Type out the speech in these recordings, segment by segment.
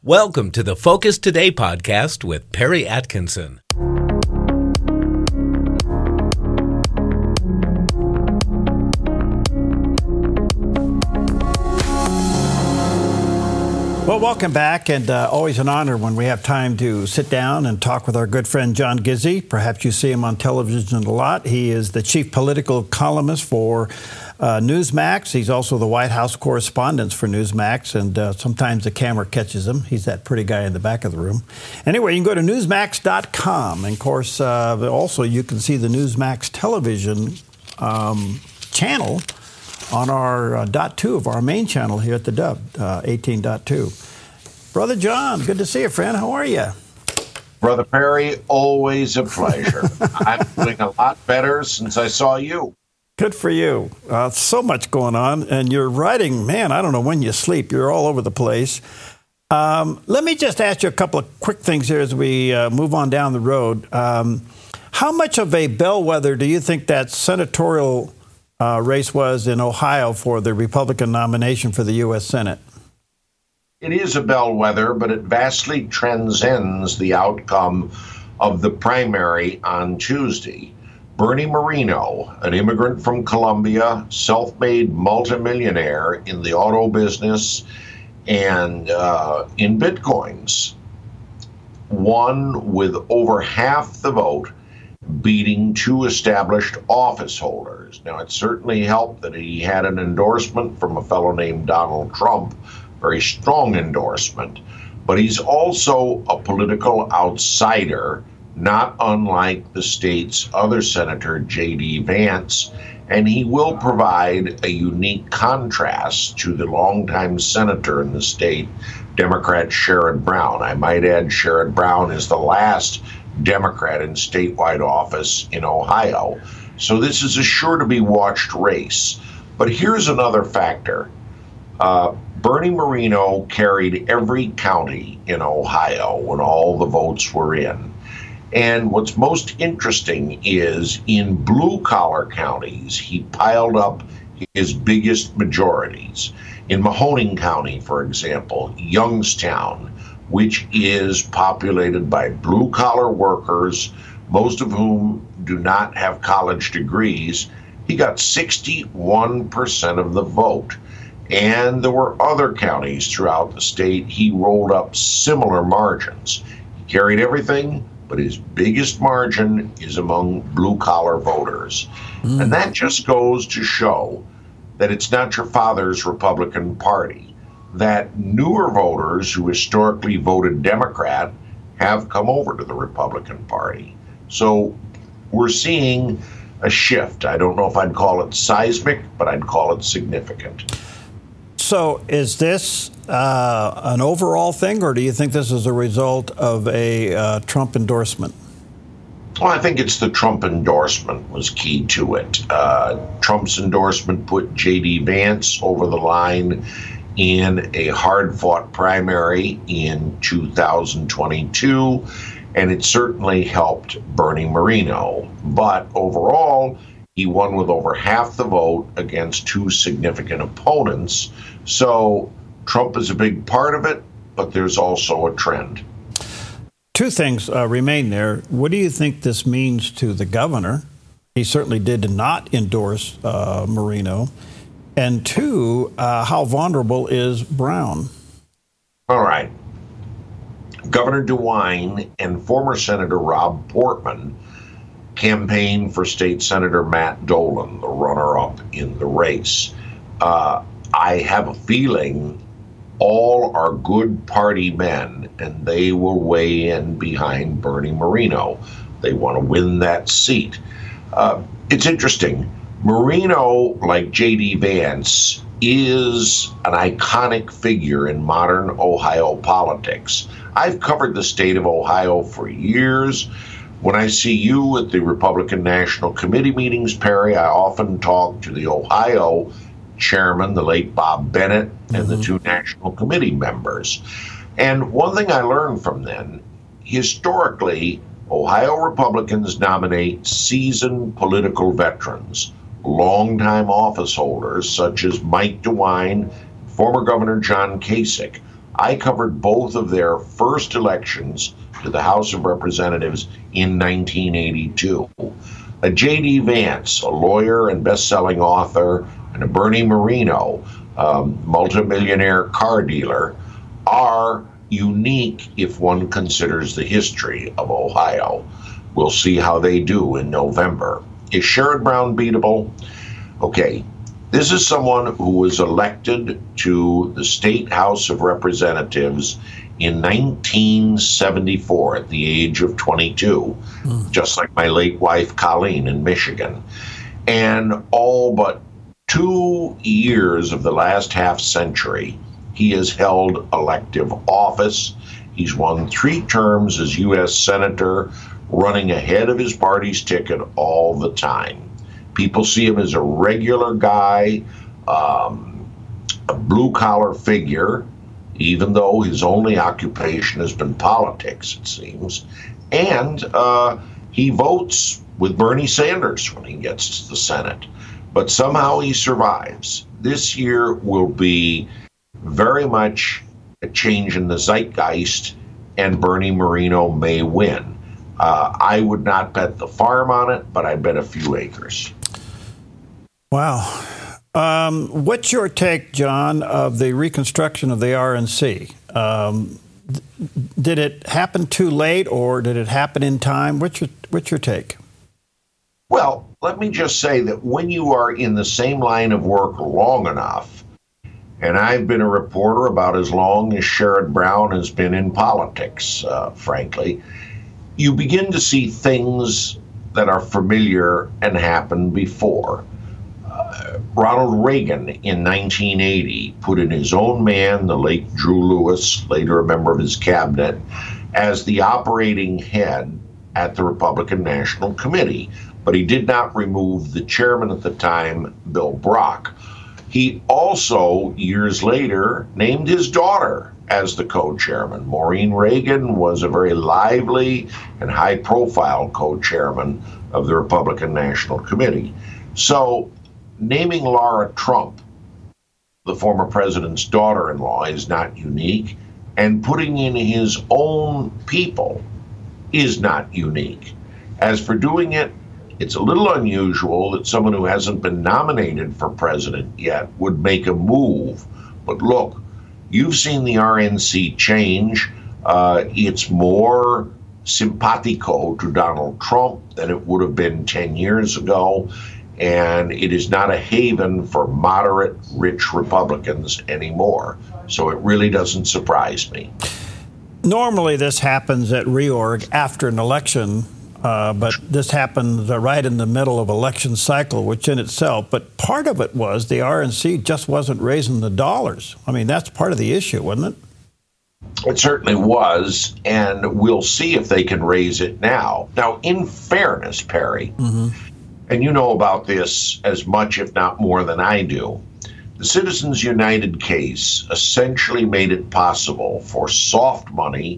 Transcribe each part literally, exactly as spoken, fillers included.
Welcome to the Focus Today podcast with Perry Atkinson. Well, welcome back, and uh, always an honor when we have time to sit down and talk with our good friend John Gizzi. Perhaps you see him on television a lot. He is the chief political columnist for uh, Newsmax. He's also the White House correspondent for Newsmax, and uh, sometimes the camera catches him. He's that pretty guy in the back of the room. Anyway, you can go to newsmax dot com, and of course, uh, also you can see the Newsmax television um, channel on our uh, dot two of our main channel here at the Dub, uh, eighteen point two. Brother John, good to see you, friend. How are you? Brother Perry, always a pleasure. I'm doing a lot better since I saw you. Good for you. Uh, so much going on, and you're writing, man, I don't know when you sleep. You're all over the place. Um, let me just ask you a couple of quick things here as we uh, move on down the road. Um, how much of a bellwether do you think that senatorial uh, race was in Ohio for the Republican nomination for the U S Senate? It is a bellwether, but it vastly transcends the outcome of the primary on Tuesday. Bernie Moreno, an immigrant from Colombia, self-made multimillionaire in the auto business and uh, in Bitcoins, won with over half the vote, beating two established office holders. Now, it certainly helped that he had an endorsement from a fellow named Donald Trump, very strong endorsement, but he's also a political outsider, not unlike the state's other senator, J D Vance, and he will provide a unique contrast to the longtime senator in the state, Democrat Sherrod Brown. I might add, Sherrod Brown is the last Democrat in statewide office in Ohio. So this is a sure-to-be-watched race. But here's another factor. Uh, Bernie Moreno carried every county in Ohio when all the votes were in. And what's most interesting is in blue-collar counties, he piled up his biggest majorities. In Mahoning County, for example, Youngstown, which is populated by blue-collar workers, most of whom do not have college degrees, he got sixty-one percent of the vote. And there were other counties throughout the state he rolled up similar margins. He carried everything, but his biggest margin is among blue-collar voters. Mm. And that just goes to show that it's not your father's Republican Party, that newer voters who historically voted Democrat have come over to the Republican Party. So we're seeing a shift. I don't know if I'd call it seismic, but I'd call it significant. So is this uh, an overall thing, or do you think this is a result of a uh, Trump endorsement? Well, I think it's the Trump endorsement was key to it. Uh, Trump's endorsement put J D Vance over the line in a hard-fought primary in two thousand twenty-two, and it certainly helped Bernie Moreno. But overall, he won with over half the vote against two significant opponents. So Trump is a big part of it, but there's also a trend. Two things uh, remain there. What do you think this means to the governor? He certainly did not endorse uh, Moreno. And two, uh, how vulnerable is Brown? All right. Governor DeWine and former Senator Rob Portman campaigned for State Senator Matt Dolan, the runner-up in the race. Uh, I have a feeling all are good party men, and they will weigh in behind Bernie Moreno. They want to win that seat. Uh, it's interesting. Moreno, like J D Vance, is an iconic figure in modern Ohio politics. I've covered the state of Ohio for years. When I see you at the Republican National Committee meetings, Perry, I often talk to the Ohio chairman, the late Bob Bennett, and mm-hmm. the two National Committee members. And one thing I learned from them, historically, Ohio Republicans nominate seasoned political veterans, longtime office holders such as Mike DeWine, former Governor John Kasich. I covered both of their first elections to the House of Representatives in nineteen eighty-two. A J D Vance, a lawyer and best-selling author, and a Bernie Moreno, um, multimillionaire car dealer, are unique if one considers the history of Ohio. We'll see how they do in November. Is Sherrod Brown beatable? Okay, this is someone who was elected to the State House of Representatives in nineteen seventy-four at the age of twenty-two, mm. just like my late wife Colleen in Michigan. And all but two years of the last half century, he has held elective office. He's won three terms as U S Senator, running ahead of his party's ticket all the time. People see him as a regular guy, um, a blue-collar figure, even though his only occupation has been politics, it seems. And uh, he votes with Bernie Sanders when he gets to the Senate. But somehow he survives. This year will be very much a change in the zeitgeist, and Bernie Moreno may win. Uh, I would not bet the farm on it, but I'd bet a few acres. Wow. Um, what's your take, John, of the reconstruction of the R N C? Um, th- did it happen too late, or did it happen in time? What's your, what's your take? Well, let me just say that when you are in the same line of work long enough, and I've been a reporter about as long as Sherrod Brown has been in politics, uh, frankly, you begin to see things that are familiar and happened before. Uh, Ronald Reagan in nineteen eighty put in his own man, the late Drew Lewis, later a member of his cabinet, as the operating head at the Republican National Committee. But he did not remove the chairman at the time, Bill Brock. He also, years later, named his daughter as the co-chairman. Maureen Reagan was a very lively and high-profile co-chairman of the Republican National Committee. So naming Laura Trump, the former president's daughter-in-law, is not unique, and putting in his own people is not unique. As for doing it, it's a little unusual that someone who hasn't been nominated for president yet would make a move. But look, you've seen the R N C change. Uh, it's more simpatico to Donald Trump than it would have been ten years ago. And it is not a haven for moderate, rich Republicans anymore. So it really doesn't surprise me. Normally this happens at reorg after an election, uh, but this happens uh, right in the middle of election cycle, which in itself, but part of it was the R N C just wasn't raising the dollars. I mean, that's part of the issue, wasn't it? It certainly was, and we'll see if they can raise it now. Now, in fairness, Perry, mm-hmm. and you know about this as much, if not more, than I do, the Citizens United case essentially made it possible for soft money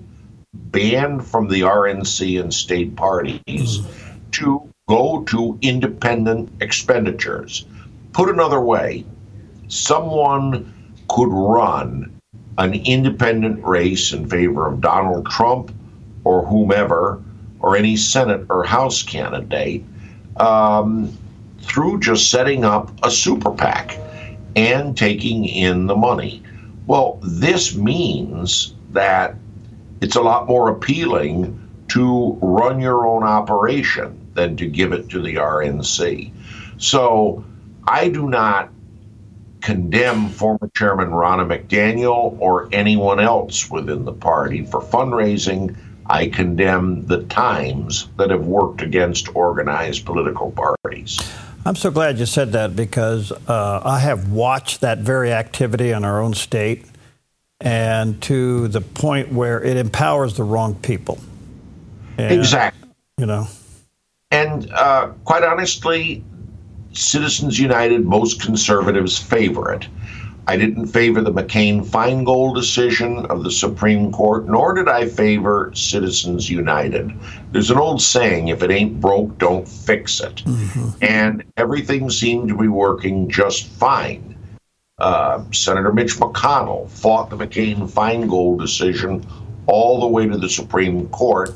banned from the R N C and state parties mm-hmm. to go to independent expenditures. Put another way, someone could run an independent race in favor of Donald Trump or whomever, or any Senate or House candidate, um, through just setting up a super PAC and taking in the money. Well, this means that it's a lot more appealing to run your own operation than to give it to the R N C. So I do not condemn former Chairman Ronna McDaniel or anyone else within the party for fundraising. I condemn the times that have worked against organized political parties. I'm so glad you said that, because uh, I have watched that very activity in our own state, and to the point where it empowers the wrong people. And, exactly. You know. And uh, quite honestly, Citizens United, most conservatives favor it. I didn't favor the McCain-Feingold decision of the Supreme Court, nor did I favor Citizens United. There's an old saying, if it ain't broke, don't fix it. Mm-hmm. And everything seemed to be working just fine. Uh, Senator Mitch McConnell fought the McCain-Feingold decision all the way to the Supreme Court,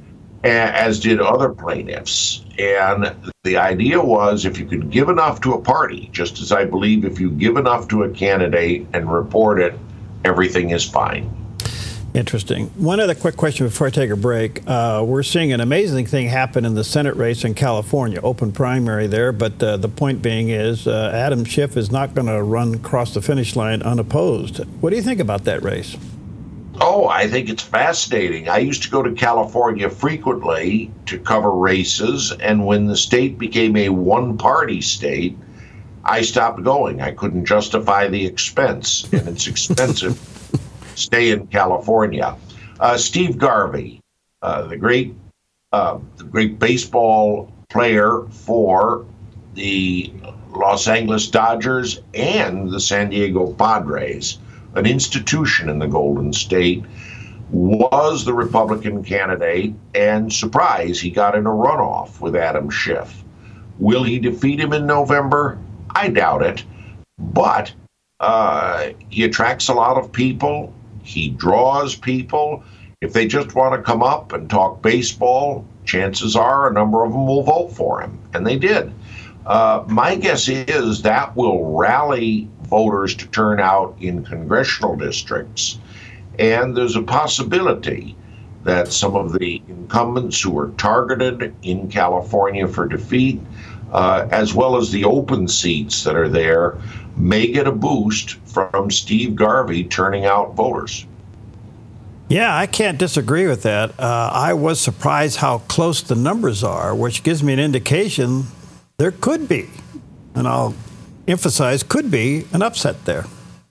as did other plaintiffs. And the idea was, if you could give enough to a party, just as I believe if you give enough to a candidate and report it, everything is fine. Interesting. One other quick question before I take a break. Uh, we're seeing an amazing thing happen in the Senate race in California, open primary there, but uh, the point being is uh, Adam Schiff is not going to run across the finish line unopposed. What do you think about that race? Oh, I think it's fascinating. I used to go to California frequently to cover races, and when the state became a one-party state, I stopped going. I couldn't justify the expense, and it's expensive. Stay in California. Uh, Steve Garvey, uh, the great, uh, the great baseball player for the Los Angeles Dodgers and the San Diego Padres, an institution in the Golden State, was the Republican candidate, and surprise, he got in a runoff with Adam Schiff. Will he defeat him in November? I doubt it, but uh, he attracts a lot of people. He draws people. If they just want to come up and talk baseball, chances are a number of them will vote for him. And they did. Uh, my guess is that will rally voters to turn out in congressional districts. And there's a possibility that some of the incumbents who were targeted in California for defeat, uh, as well as the open seats that are there, may get a boost from Steve Garvey turning out voters. Yeah, I can't disagree with that. Uh, I was surprised how close the numbers are, which gives me an indication there could be, and I'll emphasize could be, an upset there.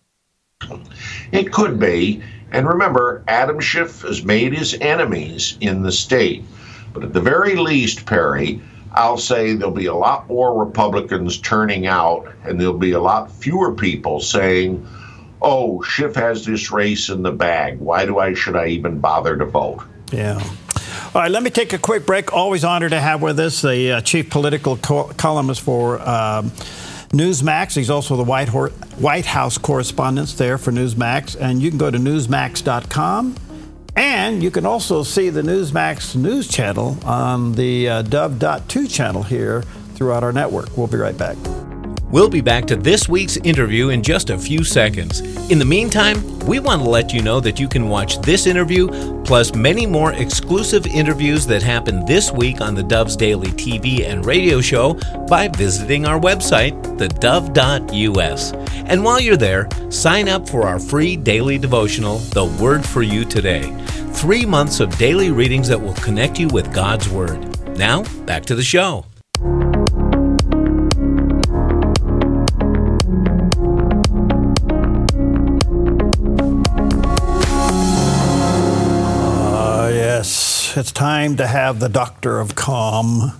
It could be. And remember, Adam Schiff has made his enemies in the state. But at the very least, Perry, I'll say there'll be a lot more Republicans turning out, and there'll be a lot fewer people saying, oh, Schiff has this race in the bag. Why do I, should I even bother to vote? Yeah. All right, let me take a quick break. Always honored to have with us the uh, chief political co- columnist for um, Newsmax. He's also the White, Ho- White House correspondent there for Newsmax. And you can go to newsmax dot com. And you can also see the Newsmax news channel on the uh, Dove dot two channel here throughout our network. We'll be right back. We'll be back to this week's interview in just a few seconds. In the meantime, we want to let you know that you can watch this interview, plus many more exclusive interviews that happen this week on the Dove's Daily T V and radio show by visiting our website, the dove dot U S. And while you're there, sign up for our free daily devotional, The Word for You Today. Three months of daily readings that will connect you with God's Word. Now, back to the show. It's time to have the Doctor of Calm.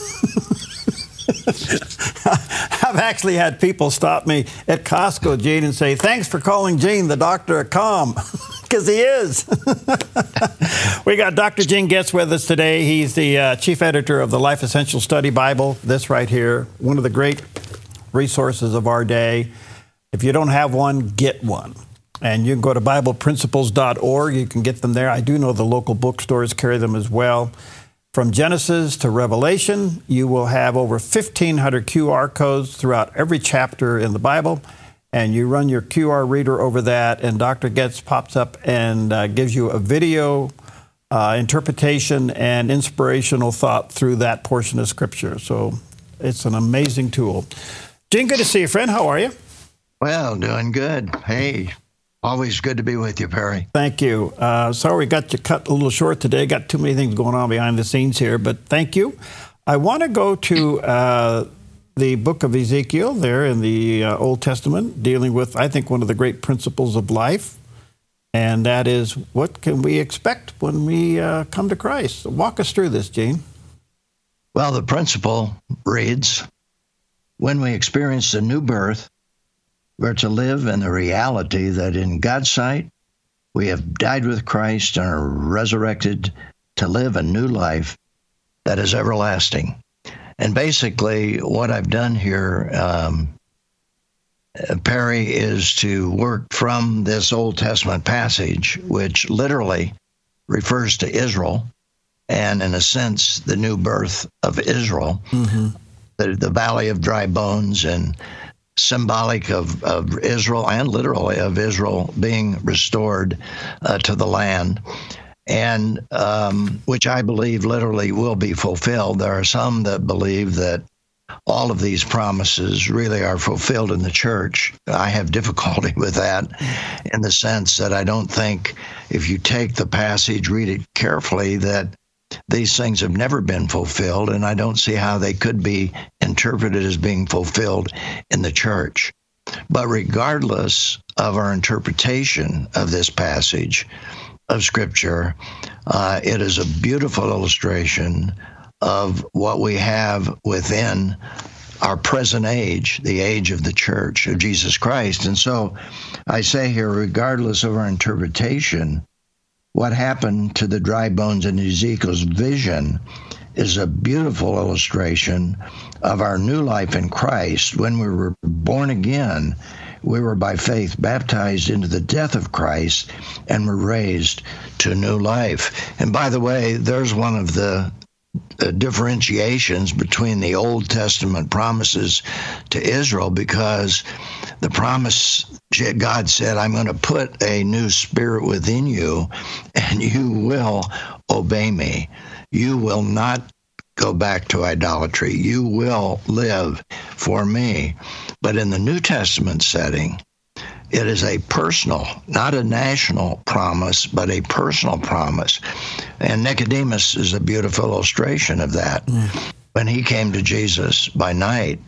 I've actually had people stop me at Costco, Gene, and say, thanks for calling Gene the Doctor of Calm, because he is. We got Doctor Gene Getz with us today. He's the uh, chief editor of the Life Essential Study Bible, this right here, one of the great resources of our day. If you don't have one, get one. And you can go to Bible Principles dot org. You can get them there. I do know the local bookstores carry them as well. From Genesis to Revelation, you will have over fifteen hundred Q R codes throughout every chapter in the Bible. And you run your Q R reader over that, and Doctor Getz pops up and uh, gives you a video uh, interpretation and inspirational thought through that portion of Scripture. So it's an amazing tool. Gene, good to see you, friend. How are you? Well, doing good. Hey. Always good to be with you, Perry. Thank you. Uh, sorry we got you cut a little short today. Got too many things going on behind the scenes here, but thank you. I want to go to uh, the book of Ezekiel there in the uh, Old Testament, dealing with, I think, one of the great principles of life, and that is, what can we expect when we uh, come to Christ? Walk us through this, Gene. Well, the principle reads, when we experience the new birth, we're to live in the reality that in God's sight, we have died with Christ and are resurrected to live a new life that is everlasting. And basically, what I've done here um, Perry, is to work from this Old Testament passage, which literally refers to Israel, and in a sense, the new birth of Israel, mm-hmm. the, the valley of dry bones, and symbolic of, of Israel and literally of Israel being restored uh, to the land, and um, which I believe literally will be fulfilled. There are some that believe that all of these promises really are fulfilled in the church. I have difficulty with that in the sense that I don't think if you take the passage, read it carefully, that these things have never been fulfilled, and I don't see how they could be interpreted as being fulfilled in the church. But regardless of our interpretation of this passage of Scripture, uh, it is a beautiful illustration of what we have within our present age, the age of the church of Jesus Christ. And so I say here, regardless of our interpretation, what happened to the dry bones in Ezekiel's vision is a beautiful illustration of our new life in Christ. When we were born again, we were by faith baptized into the death of Christ and were raised to new life. And by the way, there's one of the uh, differentiations between the Old Testament promises to Israel, because the promise, God said, I'm going to put a new spirit within you, and you will obey me. You will not go back to idolatry. You will live for me. But in the New Testament setting, it is a personal, not a national promise, but a personal promise. And Nicodemus is a beautiful illustration of that. Mm. When he came to Jesus by night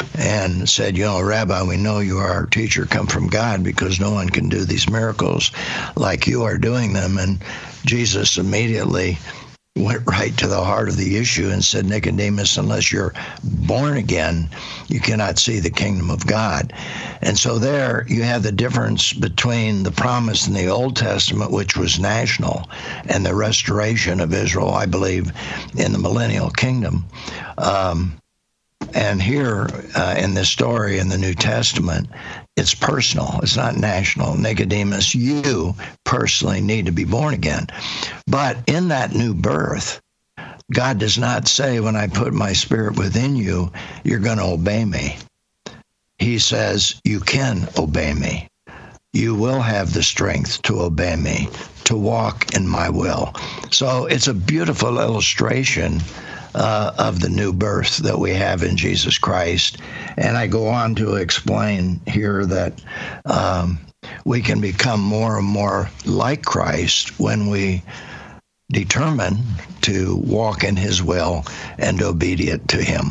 and said, you know, Rabbi, we know you are our teacher, come from God, because no one can do these miracles like you are doing them. And Jesus immediately went right to the heart of the issue and said, Nicodemus, unless you're born again, you cannot see the kingdom of God. And so there you have the difference between the promise in the Old Testament, which was national, and the restoration of Israel, I believe, in the millennial kingdom. Um, and here uh, in this story in the New Testament, it's personal. It's not national. Nicodemus, you personally need to be born again. But in that new birth, God does not say, when I put my spirit within you, you're going to obey me. He says, you can obey me. You will have the strength to obey me, to walk in my will. So it's a beautiful illustration Uh, of the new birth that we have in Jesus Christ. And I go on to explain here that um, we can become more and more like Christ when we determine to walk in his will and obedient to him.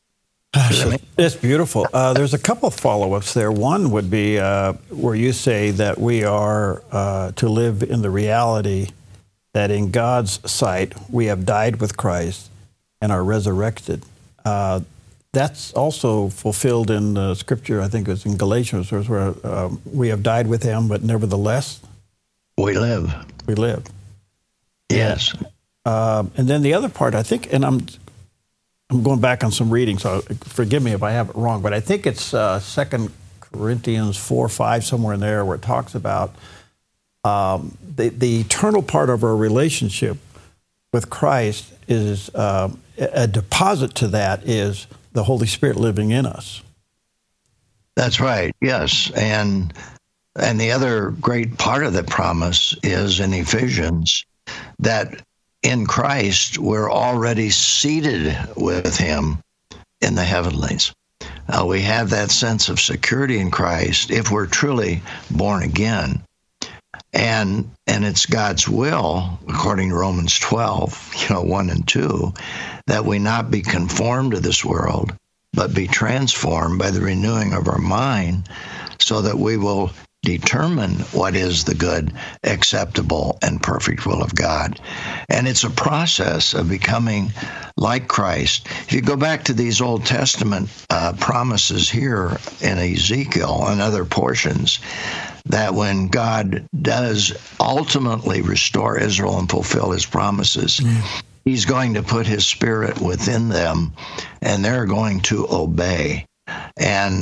It's beautiful. Uh, there's a couple of follow-ups there. One would be uh, where you say that we are uh, to live in the reality that in God's sight we have died with Christ and are resurrected. Uh, that's also fulfilled in the Scripture, I think it was in Galatians, where uh, we have died with him, but nevertheless we live. We live. Yes. Uh, and then the other part, I think, and I'm I'm going back on some reading, so forgive me if I have it wrong, but I think it's uh, Second Corinthians four, five, somewhere in there, where it talks about um, the, the eternal part of our relationship with Christ is uh, a deposit to that is the Holy Spirit living in us. That's right, yes. And and the other great part of the promise is in Ephesians that in Christ we're already seated with him in the heavenlies. Uh, we have that sense of security in Christ if we're truly born again. And and it's God's will, according to Romans twelve, you know, one and two, that we not be conformed to this world, but be transformed by the renewing of our mind, so that we will determine what is the good, acceptable, and perfect will of God. And it's a process of becoming like Christ. If you go back to these Old Testament uh, promises here in Ezekiel and other portions, that when God does ultimately restore Israel and fulfill his promises, mm. he's going to put his spirit within them, and they're going to obey. And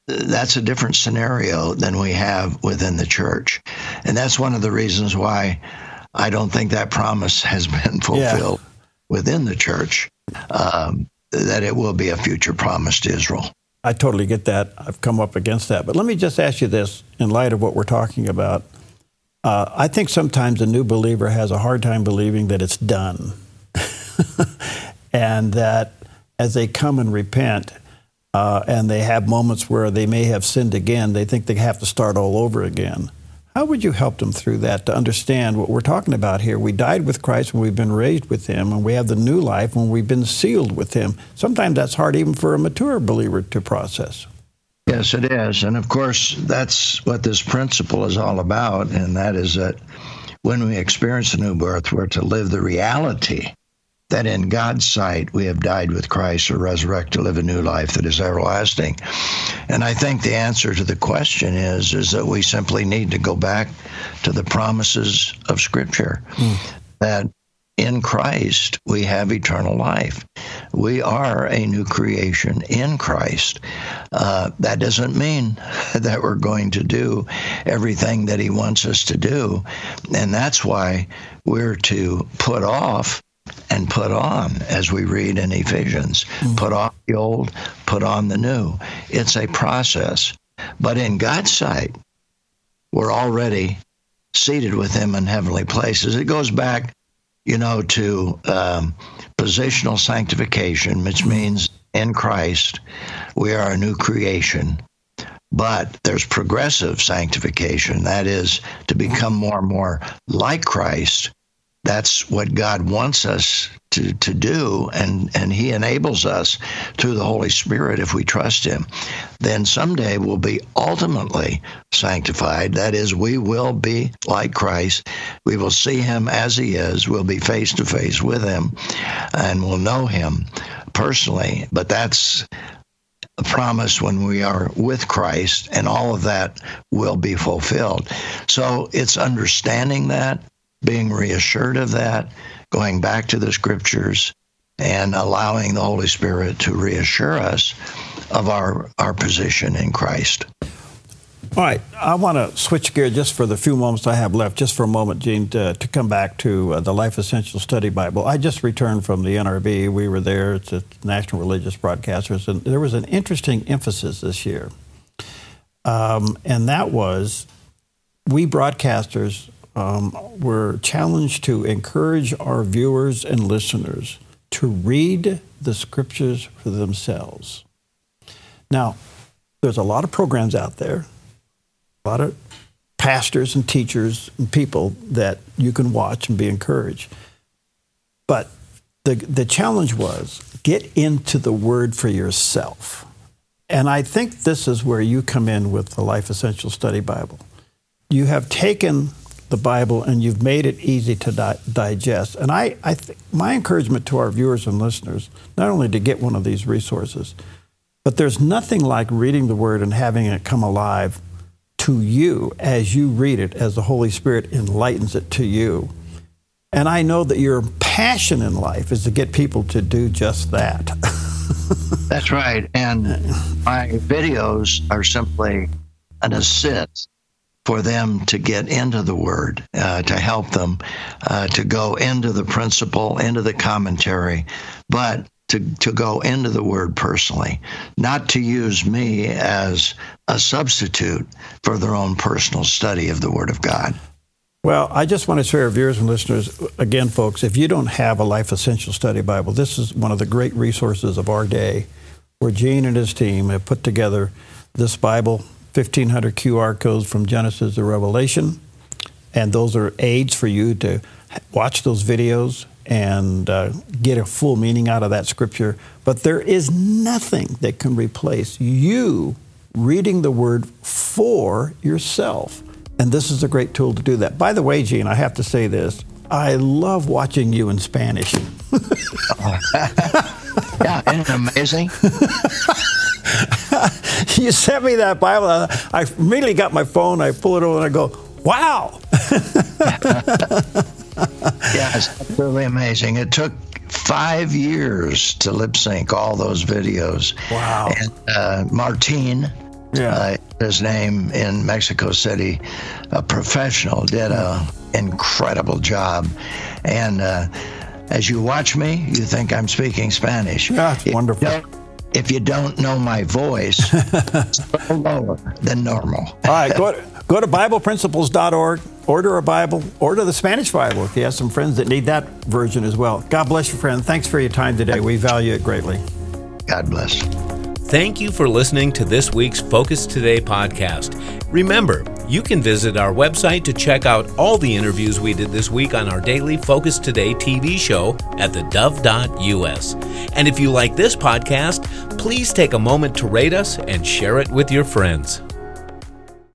that's a different scenario than we have within the church. And that's one of the reasons why I don't think that promise has been fulfilled yeah. within the church, um, that it will be a future promise to Israel. I totally get that. I've come up against that. But let me just ask you this, in light of what we're talking about. Uh, I think sometimes a new believer has a hard time believing that it's done. And that as they come and repent, uh, and they have moments where they may have sinned again, they think they have to start all over again. How would you help them through that to understand what we're talking about here? We died with Christ when we've been raised with him, and we have the new life when we've been sealed with him. Sometimes that's hard even for a mature believer to process. Yes, it is. And of course, that's what this principle is all about, and that is that when we experience a new birth, we're to live the reality that in God's sight we have died with Christ or resurrected to live a new life that is everlasting. And I think the answer to the question is, is that we simply need to go back to the promises of Scripture, mm. that in Christ we have eternal life. We are a new creation in Christ. Uh, that doesn't mean that we're going to do everything that he wants us to do. And that's why we're to put off and put on, as we read in Ephesians. Mm-hmm. Put off the old, put on the new. It's a process. But in God's sight, we're already seated with him in heavenly places. It goes back, you know, to um, positional sanctification, which means in Christ, we are a new creation. But there's progressive sanctification. That is to become more and more like Christ. That's what God wants us to, to do, and, and he enables us through the Holy Spirit if we trust him. Then someday we'll be ultimately sanctified. That is, we will be like Christ. We will see him as he is. We'll be face to face with him, and we'll know him personally. But that's a promise when we are with Christ, and all of that will be fulfilled. So it's understanding that, being reassured of that, going back to the Scriptures, and allowing the Holy Spirit to reassure us of our, our position in Christ. All right. I want to switch gears just for the few moments I have left, just for a moment, Gene, to, to come back to uh, the Life Essential Study Bible. I just returned from the N R B. We were there. It's a National Religious Broadcasters, and there was an interesting emphasis this year. Um, and that was, we broadcasters Um, we're challenged to encourage our viewers and listeners to read the Scriptures for themselves. Now, there's a lot of programs out there, a lot of pastors and teachers and people that you can watch and be encouraged. But the the challenge was, get into the Word for yourself. And I think this is where you come in with the Life Essential Study Bible. You have taken the Bible and you've made it easy to di- digest. And I, I th- my encouragement to our viewers and listeners, not only to get one of these resources, but there's nothing like reading the Word and having it come alive to you as you read it, as the Holy Spirit enlightens it to you. And I know that your passion in life is to get people to do just that. That's right. And my videos are simply an assist for them to get into the Word, uh, to help them uh, to go into the principle, into the commentary, but to, to go into the Word personally, not to use me as a substitute for their own personal study of the Word of God. Well, I just want to share, viewers and listeners, again, folks, if you don't have a Life Essential Study Bible, this is one of the great resources of our day, where Gene and his team have put together this Bible, fifteen hundred Q R codes from Genesis to Revelation, and those are aids for you to watch those videos and uh, get a full meaning out of that Scripture. But there is nothing that can replace you reading the Word for yourself. And this is a great tool to do that. By the way, Gene, I have to say this. I love watching you in Spanish. Yeah, isn't it amazing? You sent me that Bible. I immediately got my phone. I pull it over and I go, wow. Yeah, it's absolutely amazing. It took five years to lip sync all those videos. Wow. And uh, Martine, Yeah. Uh, his name in Mexico City, a professional, did a incredible job. And uh, as you watch me, you think I'm speaking Spanish. Yeah, it's if wonderful. You if you don't know my voice, it's a little lower than normal. All right, go to, go to Bible Principles dot org, order a Bible, order the Spanish Bible if you have some friends that need that version as well. God bless you, friend. Thanks for your time today. We value it greatly. God bless. Thank you for listening to this week's Focus Today podcast. Remember, you can visit our website to check out all the interviews we did this week on our daily Focus Today T V show at the dove dot U S. And if you like this podcast, please take a moment to rate us and share it with your friends.